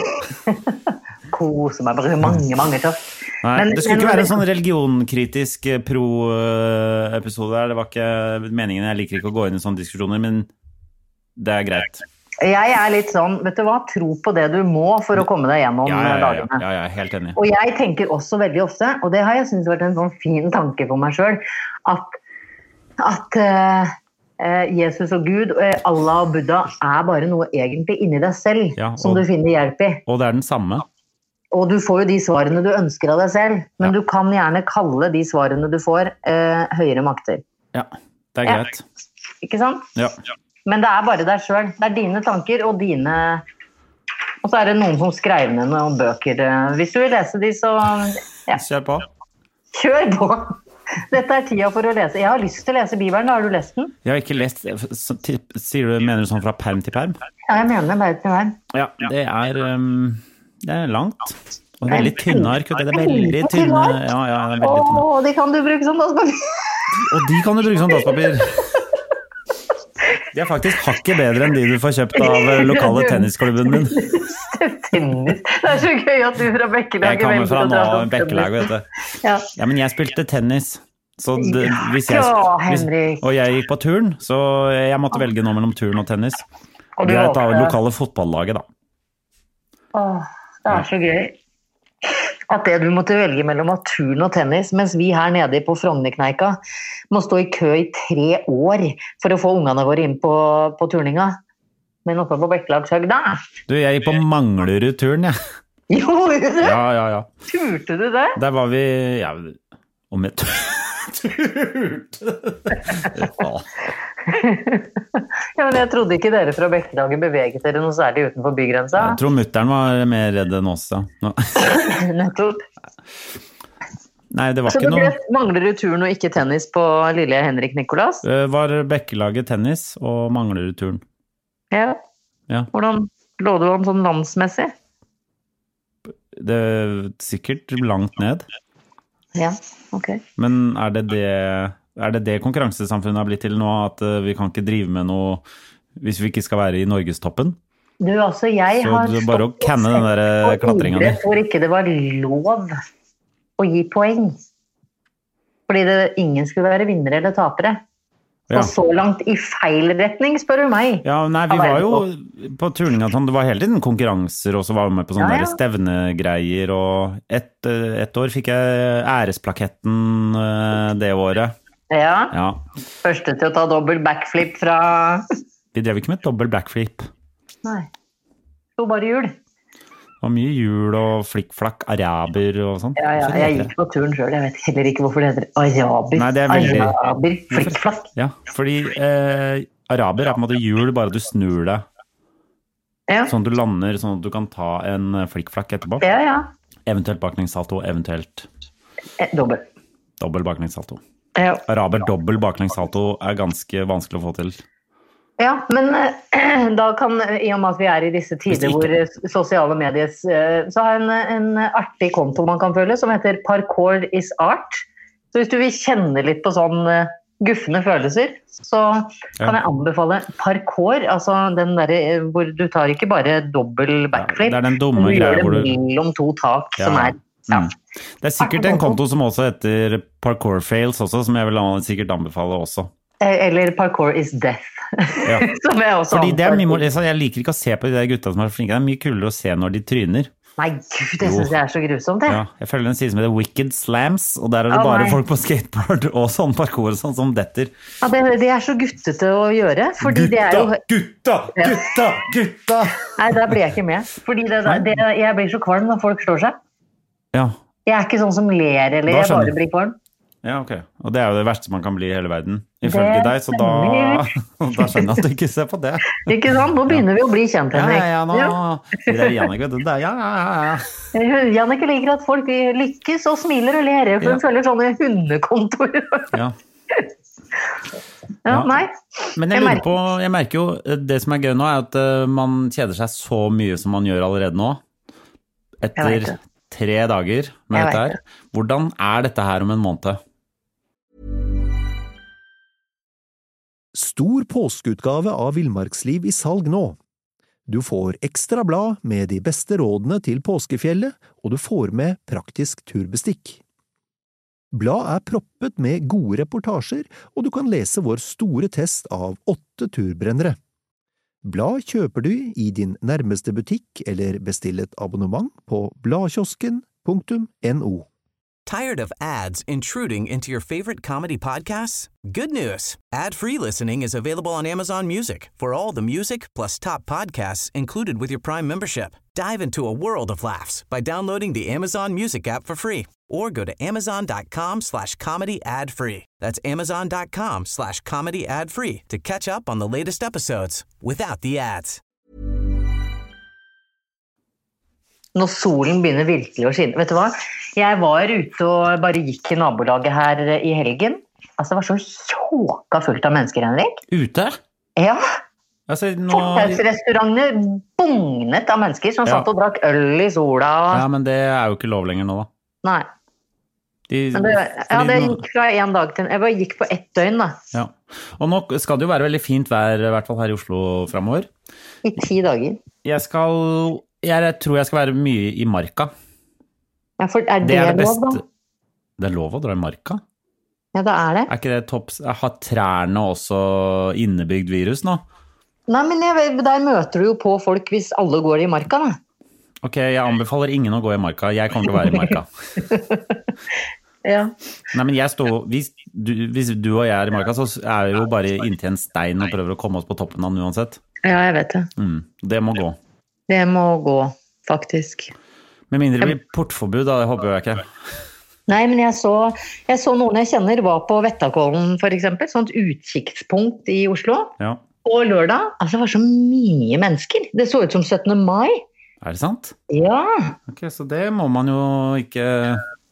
Kose meg, bare mange, mange tøft. Nei, men, det skulle men, ikke være en sånn religionkritisk pro-episode der. Det var ikke meningen, jeg liker ikke å gå inn i sånne diskusjoner, men det er greit. Jeg er litt sånn, vet du hva, tro på det du må for å komme deg gjennom ja, ja, ja, dagene. Ja, ja, jeg er helt enig. Og jeg tenker også veldig ofte, og det har jeg synes vært en sånn fin tanke for meg selv, at, at uh, Jesus og Gud, Allah og Buddha er bare noe egentlig inni deg selv, ja, og, som du finner hjelp i. Og det er den samme. Og du får jo de svarene du ønsker av deg selv, men ja. du kan gjerne kalle de svarene du får uh, høyere makter. Ja, det er greit. Ja. Ikke sant? Ja. Men det er bare deg selv. Det er dine tanker og dine... Og så er det noen som skrev ned noen bøker. Hvis du vil lese de, så... Ja. Kjør på. Kjør på! Dette er tida for å lese. Jeg har lyst til å lese Bibelen. Har du lest den? Jeg har ikke lest... Sier du, mener du sånn fra perm til perm? Ja, jeg mener perm til perm. Ja, det er... Um, det er langt. Og veldig tynne ark. Det er veldig tynne... Ja, ja, det er veldig tynne. Åh, de kan du bruke som dasspapir. Og de kan du bruke som dasspapir. De er faktisk hakket bedre enn de du får kjøpt av lokale tennisklubben din. Tennis? Det er så gøy at du fra Bekkelaget... Jeg kommer fra nå, Bekkelaget, vet du. Ja. Ja, men jeg spilte tennis. Så det, hvis jeg, hvis, og jeg gikk på turn, så jeg måtte velge noe mellom turn og tennis. Og det er et av lokale fotballaget, da. Åh, det er så gøy. At det du måtte velge mellom turn og tennis, mens vi her nede på Frognerkneika må stå i kø i tre år for å få ungene våre inn på, på turninga. Men oppe på Bekkelagshøgda. Du, jeg gikk på Manglerud-turen, jeg. Ja. Gjorde du? Ja, ja, ja. Turte du det? Der var vi, ja, om jeg turte. Ja, men jeg trodde ikke dere fra Bekkelaget beveget dere noe særlig utenfor bygrensa. Jeg tror mutteren var mer redd enn oss, ja. Nettopp. Nei, det var Så ikke noe... Så mangler du turn og ikke tennis på lille Henrik Nicolas? Det var Bekkelaget tennis og mangler du turn. Ja. Ja. Hvordan lå du an sånn landsmessig? Det er sikkert langt ned. Ja, ok. Men er det det, er det, det konkurransesamfunnet har blitt til nå, at vi kan ikke drive med noe hvis vi ikke skal være i Norgestoppen? Du, altså, jeg Så har du bare å canne den der klatringen din. Hvor ikke det var lov å gi poeng. Fordi det, ingen skulle være vinnere eller tapere. Så Ja. så langt i feil retning, spør du meg. Ja, nei, vi var jo på turninga sånn, det var hele tiden konkurranser, og så var vi med på sånne Ja, ja. der stevnegreier, og et, et år fikk jeg æresplaketten eh, det året. Ja. Ja, Første til å ta dobbelt backflip fra... vi drev ikke med dobbelt backflip. Nei. Så bare hjul. Det var mye hjul og flikkflakk, araber og sånn. Ja, ja, Hvorfor jeg heter gikk på turen selv. Jeg vet heller ikke hvorfor det heter araber. Nei, det er veldig- Araber, flikkflakk. Ja, fordi eh, araber er på en måte hjul, bare du snur deg. Ja. Sånn at du lander, sånn at du kan ta en flikkflakk etterpå. Ja, ja. Eventuelt baklengssalto, eventuelt Eh, Dobbelt. dobbel baklengssalto. Ja. Araber dobbel baklengssalto er ganske vanskelig å få til. Ja, men eh, da kan, i og med at vi er i disse Hvis det tider hvor eh, sosiale medier, eh, så har jeg en, en artig konto man kan følge, som heter Parkour is art. Så hvis du vil kjenne litt på sånn eh, guffende følelser, så kan Ja. jeg anbefale parkour, altså den der eh, hvor du tar ikke bare dobbel backflip, det er den men dumme du greia gjør hvor det du... mellom to tak, Ja. som er, ja. Mm. Det er sikkert en konto som også heter Parkour Fails også, som jeg vil sikkert anbefale også. Eh, Eller parkour is death, Ja. som jeg også Fordi det er mye, anbefaler. mor- jeg liker ikke å se på de der gutta som er flinke. Det er mye kulere å se når de tryner. Nei, gud, det Jo. synes jeg er så grusomt, det. Ja, jeg følger en side som heter Wicked Slams, og der er det Å, bare nei. folk på skateboard og sånn parkour og sånn som detter. Ja, det, det er så guttete å gjøre, fordi det er jo... gutta, gutta, gutta! Nei, der blir jeg ikke med. Fordi det, det, jeg blir så kvalm når folk slår seg. Ja, Jeg er ikke sånn som ler, eller Da jeg skjønner bare jeg. blir kvalm. ja, ok. Og det er jo det verste man kan bli i hele verden, ifølge Det deg, så da, da skjønner jeg at du ikke ser på det. Ikke sant? Nå begynner vi å bli kjent, Ja, Henrik. ja, ja, nå. Det er Jannik, vet du. Det er, ja, ja, ja. Ja. Jannicke liker at folk lykkes og smiler og ler, for Ja. hun følger sånne hundekontoer. ja. Ja, Ja. nei. Men jeg Jeg lurer på, jeg merker jo, det som er gøy nå er at eh, man kjeder seg så mye som man gjør allerede nå, Jeg vet etter det. tre dager med Jeg dette vet her. Hvordan er dette her om en måned? Stor påskeutgave av Villmarksliv i salg nå. Du får ekstra blad med de beste rådene til påskefjellet, og du får med praktisk turbestikk. Blad er proppet med gode reportasjer, og du kan lese vår store test av åtte turbrennere. Blad kjøper du i din nærmeste butikk eller bestill et abonnement på bladkiosken punktum no. Tired of ads intruding into your favorite comedy podcasts? Good news! Ad-free listening is available on Amazon Music for all the music plus top podcasts included with your Prime membership. Dive into a world of laughs by downloading the Amazon Music app for free or go to amazon.com slash comedy ad-free. That's amazon.com slash comedy ad-free to catch up on the latest episodes without the ads. Når solen begynner virkelig å skinne. Vet du hva? Jeg var ute og bare gikk i nabolaget her i helgen. Altså, det var så tjåka fullt av mennesker, Henrik. Ute? Ja, Altså, nå... fortausrestaurantene bugnet av mennesker som Ja. satt og drakk øl i sola. Ja, men det er jo ikke lov lenger nå, da. Nei, De, men det, ja, fordi det nå- gikk fra en dag til en. Jeg bare gikk på ett døgn, da. ja. Og nå skal det jo være veldig fint vær, i hvert fall her i Oslo fremover. I ti dager. Jeg skal... Jeg tror jeg skal være mye i marka. Ja, for er det, Det er det lov, beste. da? Det er lov å dra i marka? Ja, det er det. Er ikke det topps? Har trærne også innebygd virus nå? Nei, men jeg, der møter du jo på folk hvis alle går i marka, da. Ok, jeg anbefaler ingen å gå i marka. Jeg kommer til å være i marka. Ja. Nei, men jeg står... Hvis du, hvis du og jeg er i marka, så er vi jo bare inntil en stein og prøver å komme oss på toppen av den uansett. Ja, jeg vet det. Mm, det må gå. Det må gå, faktisk. Med mindre det blir portforbud, da, det håper jeg ikke. Nei, men jeg så, jeg så noen jeg kjenner var på Vettakollen, for eksempel, sånt utkikkspunkt i Oslo. Ja. Og lørdag, altså det var så mye mennesker. Det så ut som syttende mai. Er det sant? Ja, Ok, så det må man jo ikke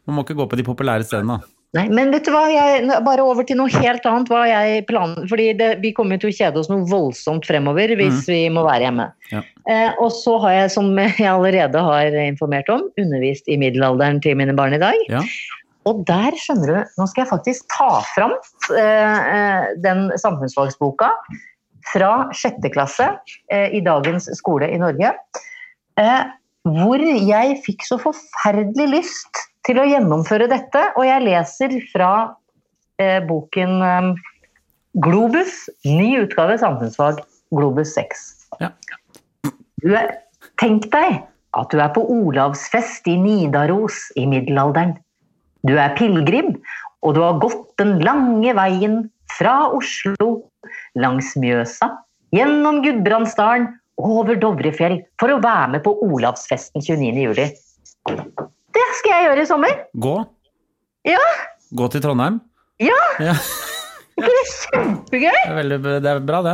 Man må ikke gå på de populære stedene da. Nei, men vet du hva, jeg, bare over til noe helt annet, hva jeg planer, fordi det, vi kommer til å kjede oss noe voldsomt fremover hvis mm. vi må være hjemme. Ja. Eh, og så har jeg, som jeg allerede har informert om, undervist i middelalderen til mine barn i dag. Ja. Og der, skjønner du, nå skal jeg faktisk ta fram eh, den samfunnsfagsboka fra sjette klasse eh, i dagens skole i Norge, eh, hvor jeg fikk så forferdelig lyst til å gjennomføre dette, og jeg leser fra eh, boken eh, Globus, ny utgave samfunnsfag, Globus seks. Ja. Du er, tenk deg at du er på Olavsfest i Nidaros i middelalderen. Du er pilgrim, og du har gått den lange veien fra Oslo, langs Mjøsa, gjennom Gudbrandsdalen, over Dovrefjell, for å være med på Olavsfesten tjueniende juli. Det skal jeg gjøre i sommer. Gå? Ja. Gå til Trondheim? Ja. Ja. Det er kjempegøy. Det er, veldig, det er bra det.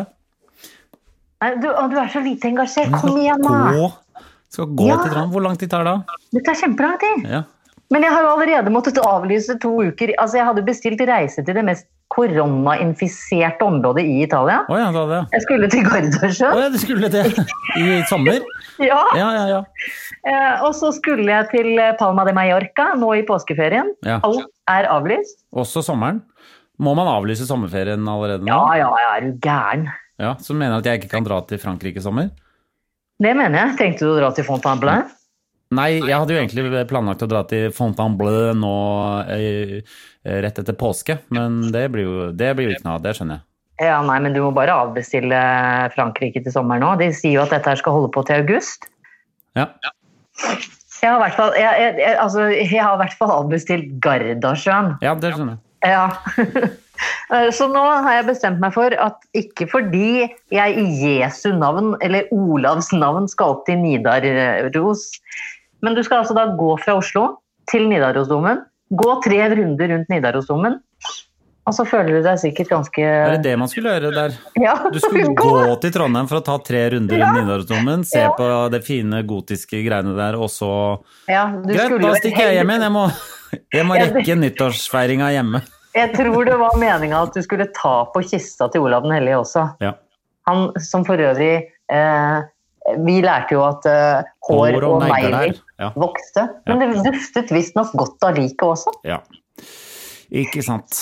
Du, du er så lite engasjert. Kom igjen da. Gå. Skal gå ja. til Trondheim. Hvor lang tid tar det da? Det tar kjempelang tid. Ja. Men jeg har jo allerede måttet avlyse to uker. Altså, jeg hadde bestilt reise til det mest koronainfiserte området i Italia. Å ja, det var det. Jeg skulle til Gardasjøen. Å ja, du skulle det i sommer? Ja. Ja, ja, ja. Eh, og så skulle jeg til Palma de Mallorca nå i påskeferien. Ja. Alt er avlyst. Også sommeren? Må man avlyse sommerferien allerede nå? Ja, ja, jeg er jo gæren. Ja, så mener jeg at jeg ikke kan dra til Frankrike i sommer? Det mener jeg. Tenkte du å dra til Fontainebleau? Nei, jeg hadde jo egentlig planlagt å dra til Fontainebleau nå eh, rett etter påske, men det blir jo, det blir jo ikke noe, det skjønner jeg. Ja, nei, men du må bare avbestille Frankrike til sommeren nå. De sier jo at dette her skal holde på til august. Ja. Jeg har i hvert fall, jeg, jeg, jeg, altså, jeg har i hvert fall avbestilt Gardasjøen. Ja, det skjønner jeg. Ja. Så nå har jeg bestemt meg for at ikke fordi jeg i Jesu navn, eller Olavs navn, skal opp til Nidaros, men du skal altså da gå fra Oslo til Nidarosdomen, gå tre runder rundt Nidarosdomen, og så føler du deg sikkert ganske... Er det det man skulle gjøre der? Ja. Du skulle gå til Trondheim for å ta tre runder rundt Nidarosdomen, se ja. På det fine gotiske greiene der, og så... Ja, du greit, skulle... da stikker jeg hjem igjen, jeg må, jeg må rekke nyttårsfeiringa hjemme. Jeg tror det var meningen at du skulle ta på kista til Olav den Hellige også. Ja. Han som for øvrig, eh, vi lærte jo at eh, hår, hår og, og negler ja. Vokste, men ja. Det duftet visst nok godt av liket også. Ja, ikke sant.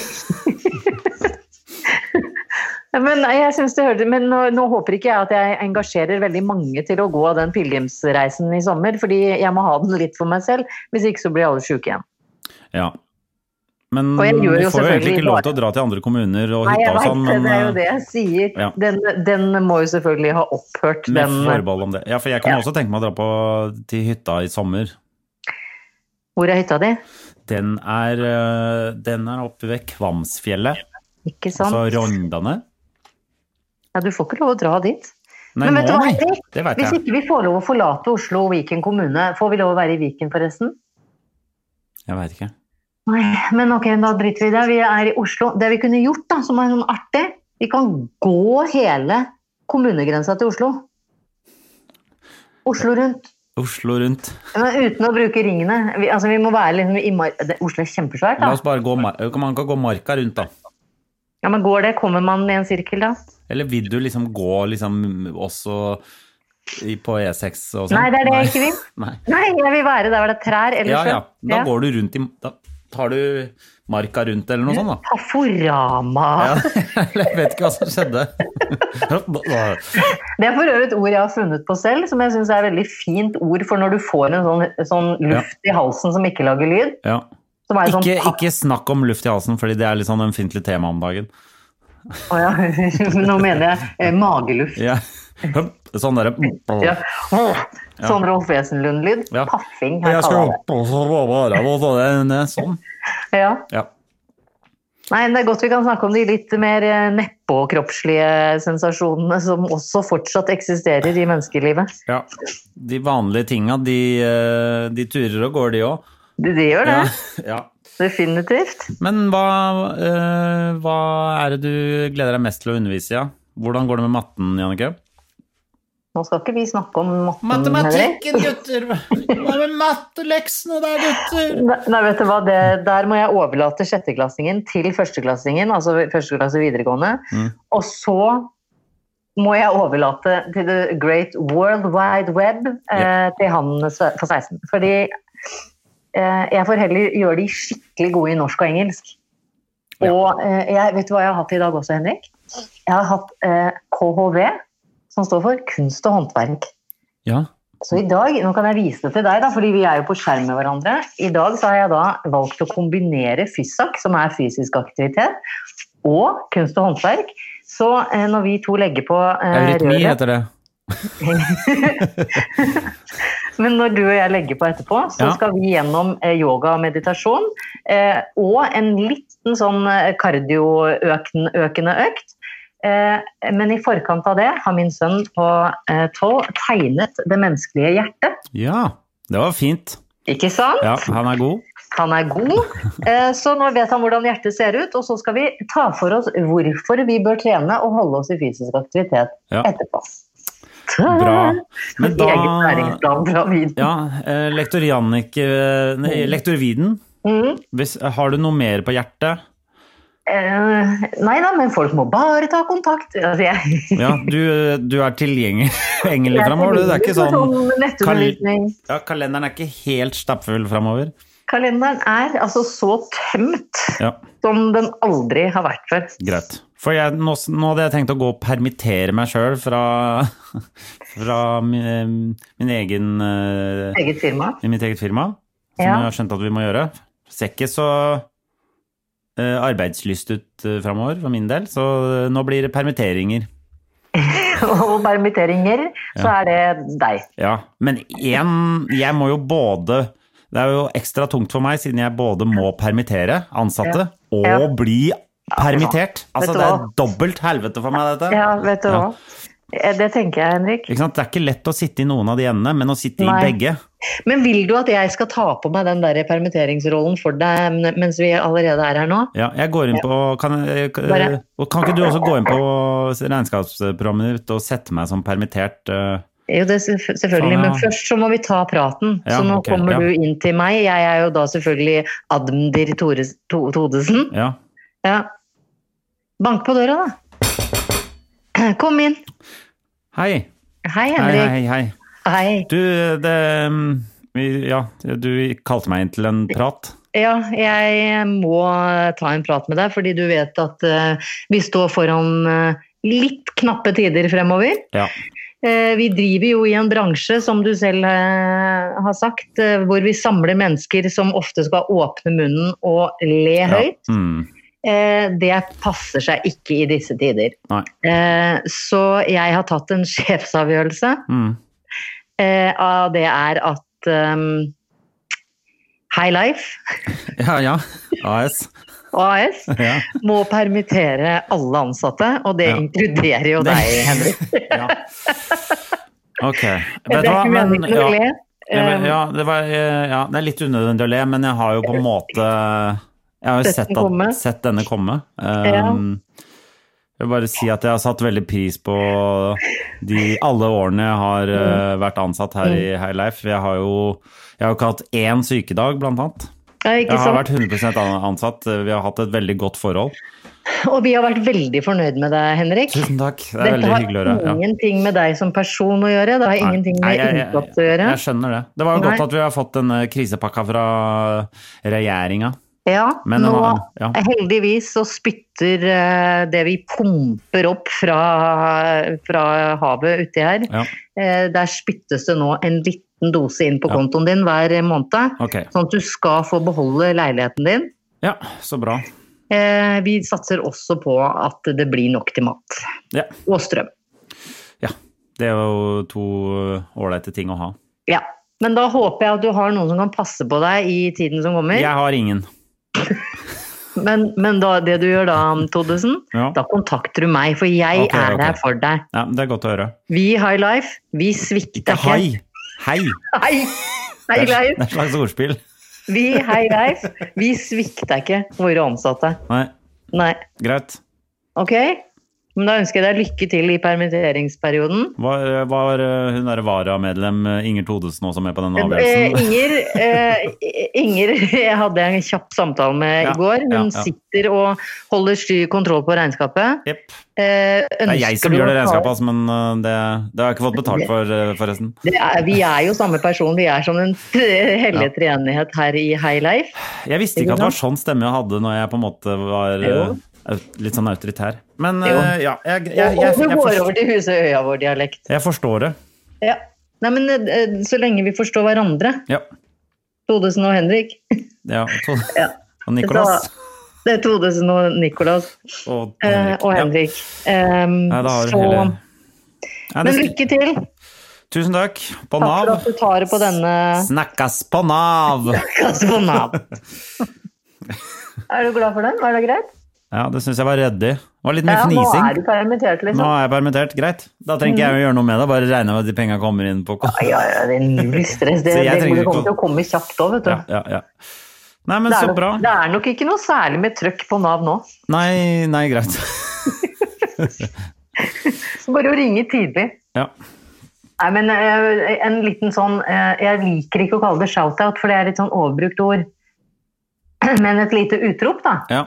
Men jeg synes det hørte, men nå, nå håper ikke jeg at jeg engasjerer veldig mange til å gå den pilgrimsreisen i sommer, fordi jeg må ha den litt for meg selv, hvis ikke så blir alle syke igjen. Ja. Men du får jo egentlig ikke lov til å dra til andre kommuner og hytta og sånn. Nei, jeg vet, det er jo det jeg sier. Ja. Den, den må jo selvfølgelig ha opphørt. Med den... forbehold om det. Ja, for jeg kunne ja. Også tenke meg å dra på til hytta i sommer. Hvor er hytta di? Den er, den er oppe ved Kvamsfjellet. Ikke sant? Altså Rondane. Ja, du får ikke lov å dra dit. Nei, Men vet nå, du hva, nei. Det vet jeg. Hvis ikke vi får lov å forlate Oslo og Viken kommune, får vi lov å være i Viken forresten? Jeg vet ikke. Nei, men ok, da driter vi det. Vi er i Oslo. Det vi kunne gjort da, som er sånn artig, vi kan gå hele kommunegrensa til Oslo. Oslo rundt. Oslo rundt. Men uten å bruke ringene. Vi, altså, vi må være liksom i Mar- Oslo er kjempesvært da. La oss bare gå, man kan gå marka rundt da. Ja, men går det? Kommer man i en sirkel da? Eller vil du liksom gå liksom også på E seks og sånn? Nei, det er det jeg ikke vil. Nei. Nei, jeg vil være der hvor det er trær eller ja, sjø. Ja, da ja. går du rundt i... Da tar du marka rundt eller noe sånt da? Paforama. Ja, jeg vet ikke hva som skjedde. Det er for øvrig et ord jeg har funnet på selv, som jeg synes er et veldig fint ord for når du får en sånn, sånn luft ja. I halsen som ikke lager lyd. Ja. Ikke, sånn, ikke snakk om luft i halsen, fordi det er litt sånn ømfintlig tema om dagen. Å ja, nå mener jeg eh, mageluft. Ja, sånn der. Ja. Sånn Rolf Wesenlund-lyd. Ja. Paffing. Jeg skal opp og så bare sånn. Ja. Ja. Nei, det er godt vi kan snakke om de litt mer neppe og kroppslige sensasjonene som også fortsatt eksisterer i menneskelivet. Ja, de vanlige tingene, de, de turer og går de også. De, de gjør det. Ja, ja. Definitivt. Men hva, øh, hva er det du gleder deg mest til å undervise i? Ja? Hvordan går det med matten, Jannicke? Nå skal ikke vi snakke om matten, Matematikken, gutter! Hva med matteleksene der, gutter? Nei, vet du hva, det, der må jeg overlate sjetteklassingen til førsteklassingen, altså førsteklasse videregående, mm. og så må jeg overlate til the great world wide web eh, yeah. til han for seksten, fordi eh, jeg får heller gjøre de skikkelig gode i norsk og engelsk. Ja. Og eh, jeg vet du hva jeg har hatt i dag også, Henrik? Jeg har hatt eh, K H V, som står for kunst og håndverk. Ja. Så i dag, nå kan jeg vise det til deg da, fordi vi er jo på skjerm med hverandre. I dag så har jeg da valgt å kombinere fysak, som er fysisk aktivitet, og kunst og håndverk. Så eh, når vi to legger på eh, Eurytmi røret, heter det. Men når du og jeg legger på etterpå, så ja. Skal vi gjennom eh, yoga og meditasjon, eh, og en liten sånn kardioøkende økt. Men i forkant av det har min sønn på tolv tegnet det menneskelige hjertet. Ja, det var fint. Ikke sant? Ja, han er god. Han er god, så nå vet han hvordan hjertet ser ut, og så skal vi ta for oss hvorfor vi bør trene og holde oss i fysisk aktivitet ja. Etterpå. Bra. Men da... Ja, lektor Jannik, nei, lektor Widen, mm. Hvis, har du noe mer på hjertet? Uh, nei da, men folk må bare ta kontakt. Altså, jeg... ja, du, du er tilgjengelig fremover. Det er ikke sånn kal... ja, kalenderen er ikke helt stappfull fremover. Kalenderen er altså så tømt ja. Som den aldri har vært før. Greit. For jeg, nå, nå hadde jeg tenkt å gå og permittere meg selv fra, fra min, min egen eget firma. I mitt eget firma, som ja. Jeg har skjønt at vi må gjøre. Så ikke så arbeidslyst ut fremover for min del, så nå blir det permitteringer. Og permitteringer, så ja. Er det deg. Ja, men en, jeg må jo både, det er jo ekstra tungt for meg, siden jeg både må permittere ansatte, ja. Og ja. Bli permittert. Altså det er dobbelt helvete for meg dette. Ja, vet du hva? Ja. Det tenker jeg, Henrik. Ikke sant? Det er ikke lett å sitte i noen av de endene, men å sitte Nei. I begge. Men vil du at jeg skal ta på meg den der permitteringsrollen for deg, mens vi allerede er her nå? Ja, jeg går inn på, kan, kan, kan ikke du også gå inn på regnskapsprogrammet ditt og sette meg som permittert? Jo, det er selvfølgelig, sånn, ja. Men først så må vi ta praten. Ja, så nå okay, kommer ja. Du inn til meg. Jeg er jo da selvfølgelig Admdir Thodesen. Ja. Ja. Bank på døra da. Kom inn. Hei. Hei, Henrik. Hei, hei, hei. Hei. Du, det, ja, du kalte meg inn til en prat. Ja, jeg må ta en prat med deg, fordi du vet at uh, vi står foran uh, litt knappe tider fremover. Ja. Uh, vi driver jo i en bransje, som du selv uh, har sagt, uh, hvor vi samler mennesker som ofte skal åpne munnen og le høyt. Ja. Mm. Det passer seg ikke i disse tider. Nei. Så jeg har tatt en sjefsavgjørelse. Mm. Og det er at um, High Life ja, ja. A S A S ja. Må permittere alle ansatte, og det ja. Inkluderer jo deg, Henrik. Ja. Ok. Vet du hva, men ja. Ja, men, ja, det var, ja, det er litt unødvendig å le, men jeg har jo på en måte jeg har jo sett, at, sett denne komme. Um, ja. Jeg vil bare si at jeg har satt veldig pris på de, alle årene jeg har uh, vært ansatt her i High Life. Jeg har jo, jeg har jo ikke hatt én sykedag, blant annet. Ja, jeg har vært hundre prosent ansatt. Vi har hatt et veldig godt forhold. Og vi har vært veldig fornøyd med deg, Henrik. Tusen takk. Det er Dette veldig hyggelig å høre. Dette har ingenting med deg som person å gjøre. Det har ingenting med innsats å gjøre. Jeg skjønner det. Det var jo Nei. Godt at vi har fått denne krisepakka fra regjeringen. Ja, Men, nå ja. Heldigvis så spytter uh, det vi pumper opp fra, fra havet uti her. Ja. Uh, der spyttes det nå en liten dose inn på ja. Kontoen din hver måned, okay. Sånn at du skal få beholde leiligheten din. Ja, så bra. Uh, vi satser også på at det blir nok til mat. Ja. Og strøm. Ja, det er jo to ålreite ting å ha. Ja, men da håper jeg at du har noen som kan passe på deg i tiden som kommer. Jeg har ingen. men, men da, det du gjør da, Thodesen, ja. Da kontakter du meg, for jeg okay, er okay. her for deg. Ja, det er godt å høre. Vi i High Life, vi svikter ikke. Hei, hei. Hei, hei Life. Det er et slags ordspill. Vi i High Life, vi svikter ikke våre ansatte. Nei. Nei. Greit. Ok? Men da ønsker jeg deg lykke til i permitteringsperioden. Var, var hun der varamedlem Inger Thodesen også med på denne Eh, avgjørelsen? Inger, eh, Inger, jeg hadde en kjapp samtale med Ja, i går. Hun ja, ja. sitter og holder styr kontroll på regnskapet. Jepp. Eh, Det er jeg som ønsker du gjør det å ta- regnskapet, altså, men uh, det, det har jeg ikke fått betalt for, uh, forresten. Det er, vi er jo samme person, vi er som en hellig treenighet her i High Life. Jeg visste ikke at det var sånn stemme jeg hadde når jeg på en måte var Jo. uh, aut- litt sånn autoritær. Men uh, Jo. ja, jeg, jeg, jeg, Og jeg, du jeg, går forstår, over til Husøya vår dialekt. jeg forstår det. Ja. Nei, men eh, så lenge vi forstår hverandre. Ja. Thodesen og Henrik. ja, to, Ja. og Nicolas. Det er Thodesen og Nicolas Og eh, Henrik. og Ja. Henrik. Um, Nei, da har du så, hele... Ja, men det, lykke til. tusen takk. På Takk for Nav. at du tar det på denne Snakkas på Nav! kasse på Nav. Er du glad for den? Var det greit? Ja, det synes jeg var ryddig. Det var litt mye Ja, nå fnising. er du permittert, Nå liksom. er jeg permittert, greit. Da trenger ikke jeg å gjøre noe med det, bare regne med at de pengene kommer inn på konto. Ja, ja, det er null stress. Det, Så jeg det, trenger det kommer ikke å- til å komme kjapt òg, vet du. Ja, ja, ja. Nei, men Det er, så nok, bra. det er nok ikke noe særlig med trøkk på Nav nå. Nei, nei, greit. Så bare å ringe tidlig. Ja. Nei, men eh, en liten sånn eh, Jeg liker ikke å kalle det shout-out, for det er et sånn overbrukt ord. Men et lite utrop, da. Ja.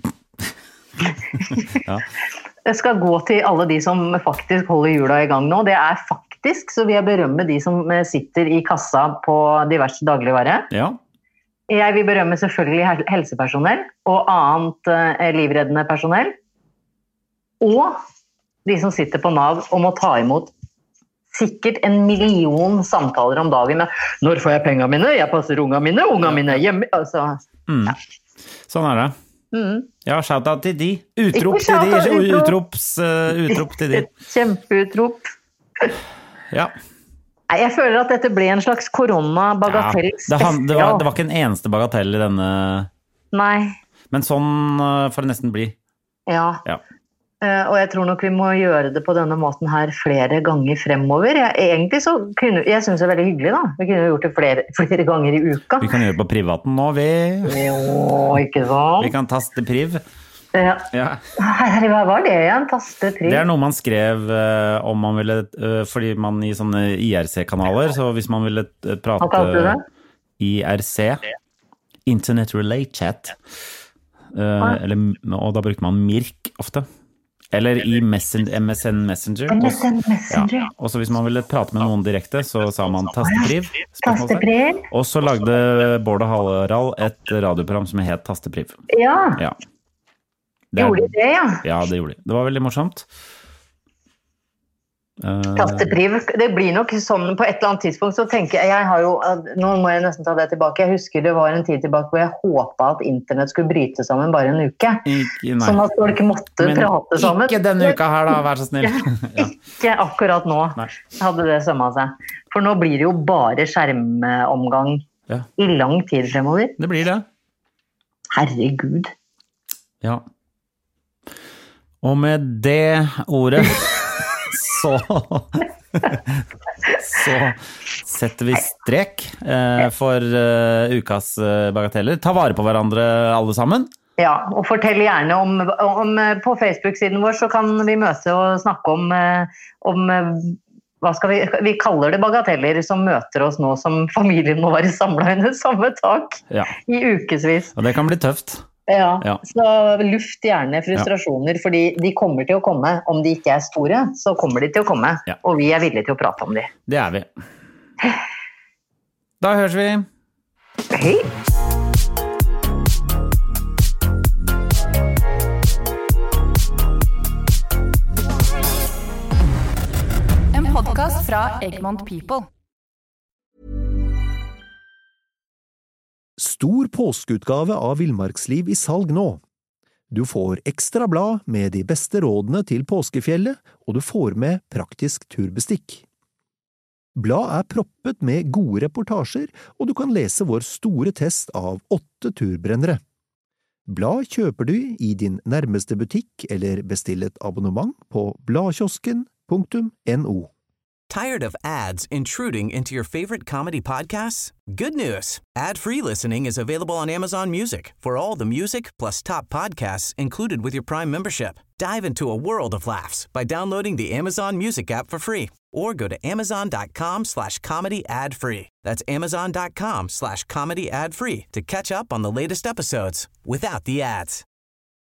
ja. Det skal gå til alle de som faktisk holder hjula i gang nå. Det er faktisk, så vil jeg berømme de som eh, sitter i kassa på diverse dagligvare. Ja. Jeg vil berømme selvfølgelig hel- helsepersonell og annet eh, livreddende personell. Og de som sitter på Nav og må ta imot sikkert en million samtaler om dagen med «Når får jeg pengene mine? Jeg passer ungene mine, ungene mine er hjemme». Altså, Mm. Sånn er det. mm. Ja, shout-out til de. Utrop Ikke til de. shout-out, ikke utrop. Utrops, uh, utrop til de. Et kjempeutrop. Ja. Nei, jeg føler at dette ble en slags ja. korona-bagatell Det, han, det, var, det var ikke en eneste bagatell i denne, Nei, men sånn uh, får det nesten bli. ja. Ja. Eh, og jeg tror nok vi må gjøre det på denne måten her flere ganger fremover. Jeg, egentlig så kunne, jeg synes det er veldig hyggelig da. Vi kunne gjort det flere, flere ganger i uka. Vi kan gjøre det på privaten nå, vi. Jo, ikke sant? Vi kan taste priv. Ja. Ja. Herre, hva var det igjen? Tastetriv? Det er noe man skrev uh, om man ville, uh, fordi man i sånne I R C-kanaler, så hvis man ville uh, Hva kalte du det? prate I R C, Internet Relay Chat, uh, eller, og da bruker man Mirk ofte. Eller i messen, M S N Messenger. M S N Messenger. Ja. Og så hvis man ville prate med noen direkte, så sa man tastepriv. spørsmålstegn. Tastepriv? Og så lagde Bård og Harald et radioprogram som het Tastepriv. Ja, Ja. Det er- gjorde de det, ja. Ja, det gjorde de. Det var veldig morsomt. Uh, Tastepriv, det blir nok sånn på et eller annet tidspunkt, så tenker jeg, jeg har jo, nå må jeg nesten ta det tilbake, jeg husker det var en tid tilbake hvor jeg håpet at internett skulle bryte sammen bare en uke. ikke, nei. Sånn at folk måtte Men prate sammen. ikke denne uka her da, vær så snill. Ja. Ikke akkurat nå Nei. hadde det sømmet seg. For nå blir det jo bare skjermomgang Ja, i lang tid fremover. det blir det. Herregud. Ja. Og med det ordet så så setter vi strek eh, for eh, ukas eh, bagateller. Ta vare på hverandre alle sammen. Ja, og fortell gjerne om, om på Facebook-siden vår så kan vi møte og snakke om, eh, om eh, hva skal vi, vi kaller det bagateller som møter oss nå som familien må være samlet under samme tak Ja, i ukesvis. og det kan bli tøft. Ja, Ja. så luft gjerne frustrasjoner, fordi de kommer til å komme. Om de ikke er store, så kommer de til å komme. Ja. Og vi er villige til å prate om de. Det er vi. Da høres vi. Hei! En podcast fra Egmont People. Stor påskeutgave av Villmarksliv i salg nå. Du får ekstra blad med de beste rådene til påskefjellet, og du får med praktisk turbestikk. Blad er proppet med gode reportasjer, og du kan lese vår store test av åtte turbrennere. Blad kjøper du i din nærmeste butikk eller bestill et abonnement på bladkiosken punktum no. Tired of ads intruding into your favorite comedy podcasts? Good news. Ad-free listening is available on Amazon Music for all the music plus top podcasts included with your Prime membership. Dive into a world of laughs by downloading the Amazon Music app for free or go to amazon.com slash comedy ad free. That's amazon.com slash comedy ad free to catch up on the latest episodes without the ads.